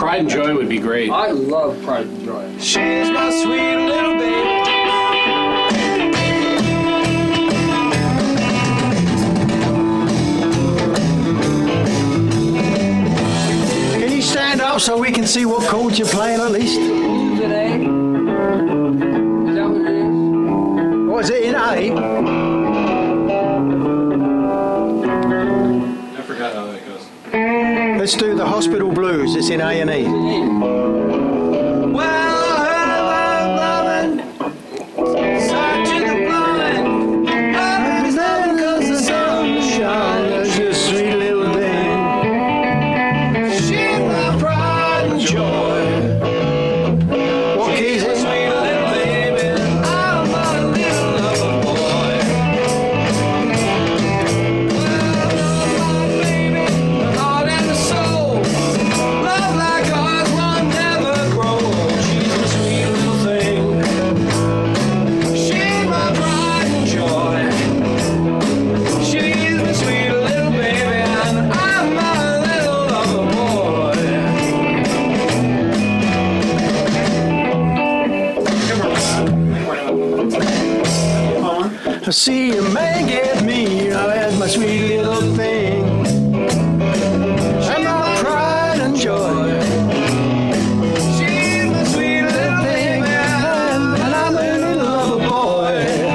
Pride and Joy would be great. I love Pride and Joy. She's my sweet little baby. Can you stand up so we can see what chords you're playing at least? Is it A? Is that what it is? What is it in A? I forgot how that goes. Let's do the Hospital Blues. It's in A&E. I see a man get me, that's my sweet little thing. And my pride and joy. She's my sweet little thing, and I'm a little lover boy.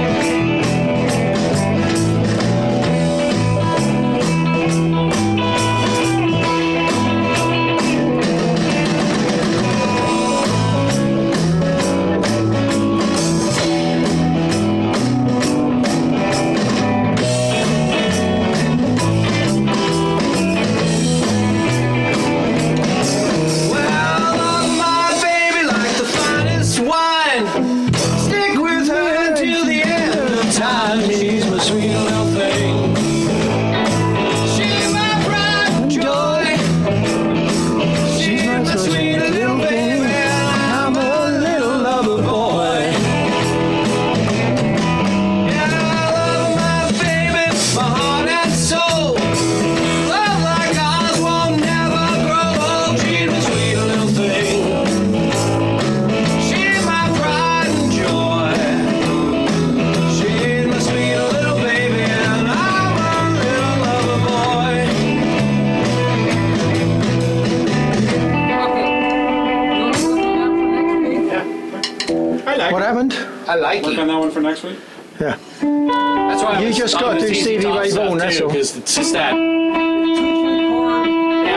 What happened? I like Work it. on that one for next week? Yeah. That's why You just got to do Stevie Ray Vaughan, that's all. Because it's just that. 2-3 chord.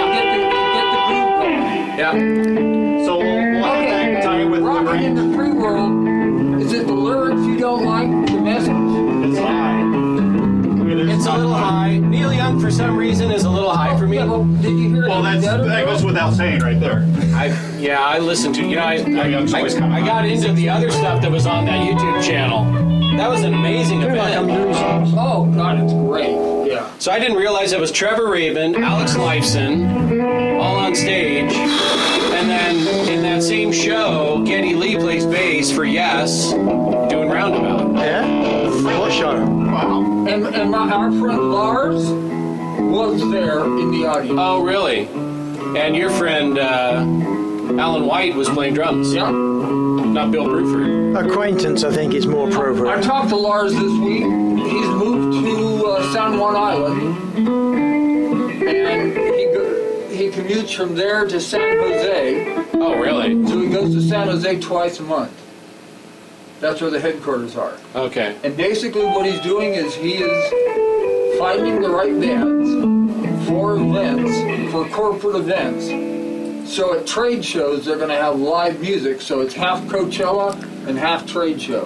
Get the groove going. Yeah. So we'll have to tie it with Rockin' in the free world. Is it the lyrics you don't like? The message? It's high. It's a little high. Neil Young, for some reason, is a little high for me. Yeah, well, did you hear Well, that goes without saying right there. I listened to. I Young's always coming got out. into the other stuff that was on that YouTube channel. That was an amazing event. Oh, God, it's great. Yeah. So I didn't realize it was Trevor Rabin, Alex Lifeson, all on stage. And then in that same show, Geddy Lee plays bass for Yes, doing Roundabout. Yeah? What show? Wow. And our friend Lars was there in the audience. Oh, really? And your friend Alan White was playing drums. Yeah. Not Bill Bruford. Acquaintance, I think, is more I appropriate. talked to Lars this week. He's moved to San Juan Island. And he commutes from there to San Jose. Oh, really? So he goes to San Jose twice a month. That's where the headquarters are. Okay. And basically what he's doing is he is finding the right bands for events, for corporate events. So at trade shows, they're going to have live music. So it's half Coachella and half trade show.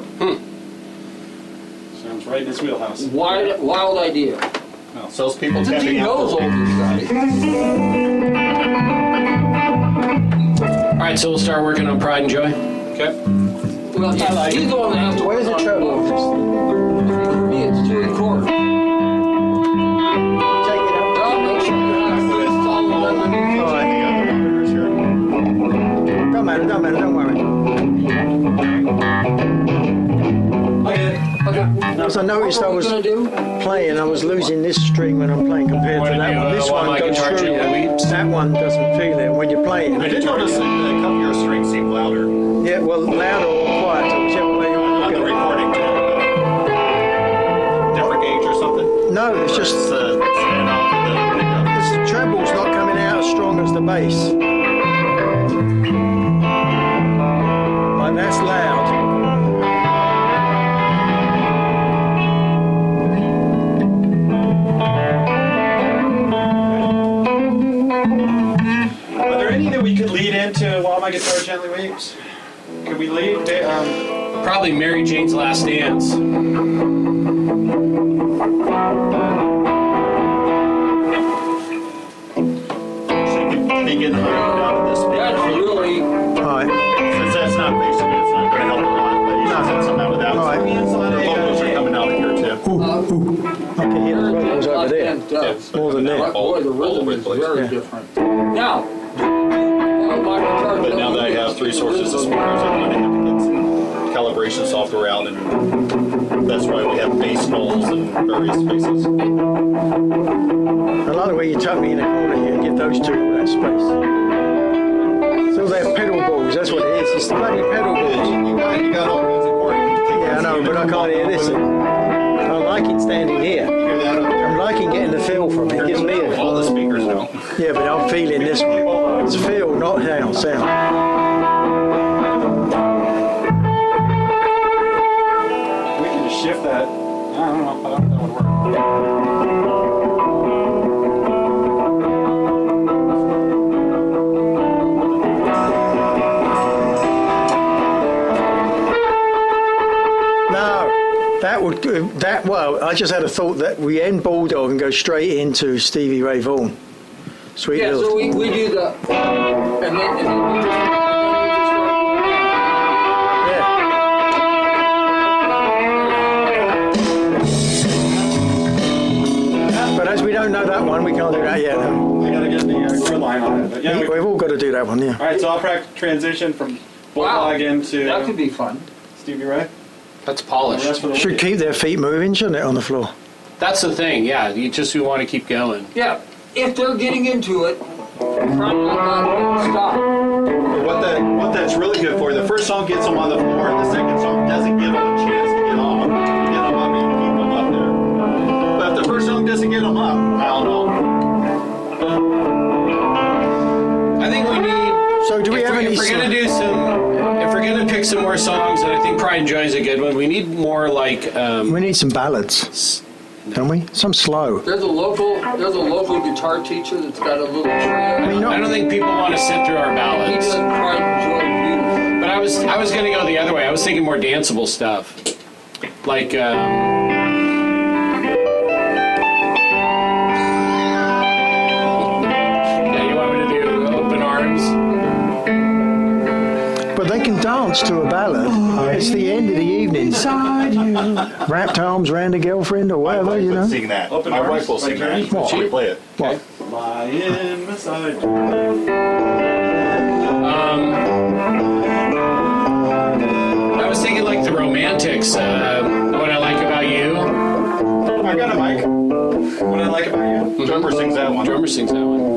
Sounds right in his wheelhouse. Wild idea. Well, salespeople Since he tapping knows out. all these guys. All right, so we'll start working on Pride and Joy. Okay. Well, he's the one that has to Where's the work on treble? it. For me, it's 2 chords. Take it up. I'll make sure you have to follow them. Don't matter, don't worry. Okay. Okay. Now because I noticed I What are we was gonna do? playing, I was losing this string when I'm playing compared to Wanna that do, one. This While one My goes Guitar through. Gently Weeps? That one doesn't feel it when you're playing. I did notice that a couple of your strings seem louder Yeah, well, louder or quieter, whichever way you on want the to look recording too. Different gauge or something? at it. No, it's just It's stand off the the treble's not coming out as strong as the bass. Like that's loud. Are there any that we could lead into While My Guitar Gently Weeps? Could we lead? Probably Mary Jane's Last Dance. begin out of this That's really, Right. Since that's not basically, it's not going to help a lot, but you should set something out without. Right. The vocals are coming out of here too. I can hear the vocals over there. does. More than that. But boy, the All rhythm over is the place. very Yeah. different. Now, my guitar But now that I have three sources of speakers, I'm going to have to get some calibration software out, and that's why we have bass knolls and various spaces. I like the way you tuck me in the corner here and give those two all that space. So they're pedal balls, that's what it is. It's the bloody pedal balls. You got all kinds of chords. Yeah, I know, but I can't hear this. I like it standing here. Hear that up there? I'm liking getting the feel from it. It gives me a... All the speakers now. Yeah, but I'm feeling this one. It's feel, not sound. We can just shift that. I don't know if that would work. No, well, I just had a thought that we end Bulldog and go straight into Stevie Ray Vaughan. Sweet Yeah, little... so we do the, and then we just start Yeah. But as we don't know that one, we can't do that yet. No? I gotta get the grid line on it. But yeah, We've all got to do that one, yeah. all right, so I'll practice transition from Wow. Bulldog into that could be fun. Stevie Ray. That's The polished. rest of the Should keep their feet moving, shouldn't it, on the floor? That's the thing, yeah. You want to keep going. Yeah, if they're getting into it, probably not stop. What that's really good for, the first song gets them on the floor, and the second song doesn't give them a chance to get on. Get them up and keep them up there. But if the first song doesn't get them up, I don't know. I think we need... So do we have any... If we're going to do some... If we're going to pick some more songs, and I think Pride and Joy is a good one, we need more like... We need some ballads, don't we? Some slow. There's a local guitar teacher that's got a little trio. mean, I don't think people want to sit through our He ballads. does Pride and Joy beautiful. But I was going to go the other way. I was thinking more danceable stuff. Like... yeah, you want me to do Open Arms? But they can dance to a ballad. It's the end of the evening. Wrapped arms round a girlfriend or My whatever, wife you would know. sing that. Open My Arms wife will by sing Journey? that. What? She would play it. What? Lying beside you. I was thinking like the Romantics. What I Like About You. I got a mic. What I like about you? Drummer sings that one. Drummer sings that one.